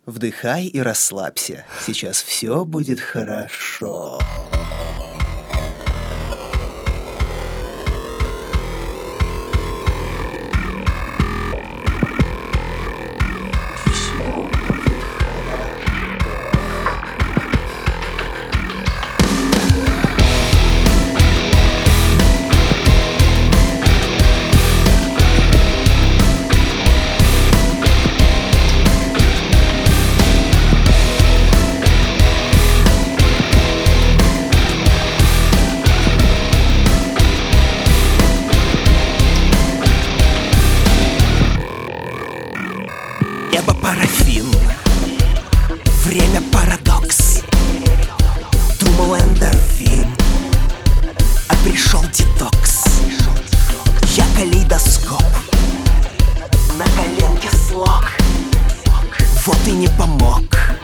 Вдыхай и расслабься. Сейчас все будет хорошо. Небо парафин, время парадокс. Думал эндорфин, а пришел детокс. Я калейдоскоп, на коленке слог. Вот и не помог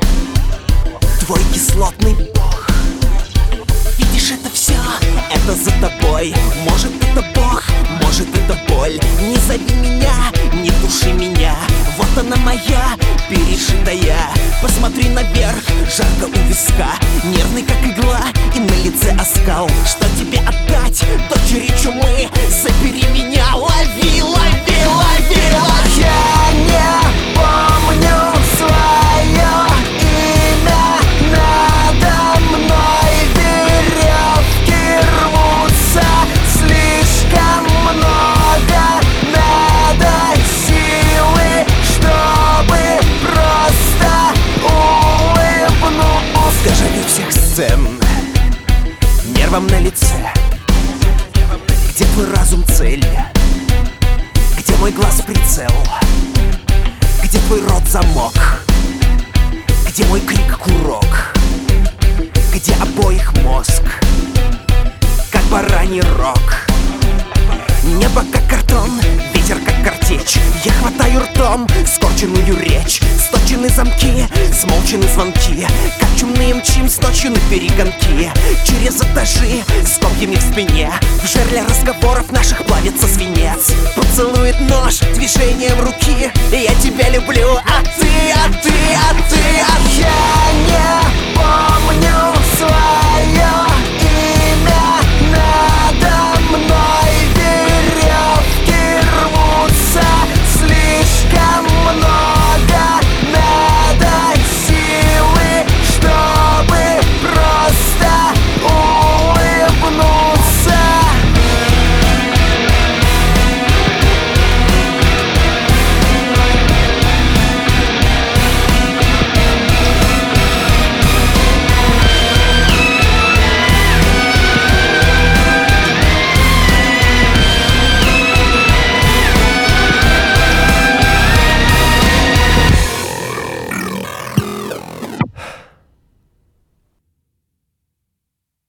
твой кислотный бог. Видишь, это все, это за тобой. Может, это Бог, может, это боль. Не зови меня, не души меня. Вот она моя, пережитая. Посмотри наверх, жарко у виска. Нервный как игла и на лице оскал. Что тебе отдать, дочери чумы? Забери меня, лови, лови, лови, лови. Я не помню свое имя. Надо мной веревки рвутся. Слишком много надо силы, чтобы просто улыбнуться. Дежавю всех сцен, нервом на лице. Где твой разум цель? Где мой глаз прицел? Где твой рот замок? Где мой крик курок? Где обоих мозг? Как бараний рог. Небо как картон, ветер как картечь. Я хватаю ртом скорченную речь. Сточены замки, смолчены звонки. Как чумные мчимся ночью на перегонки. Через этажи с копьями в спине. В жерле разговоров наших плавится свинец. Поцелует нож движением руки. Я тебя люблю, а ты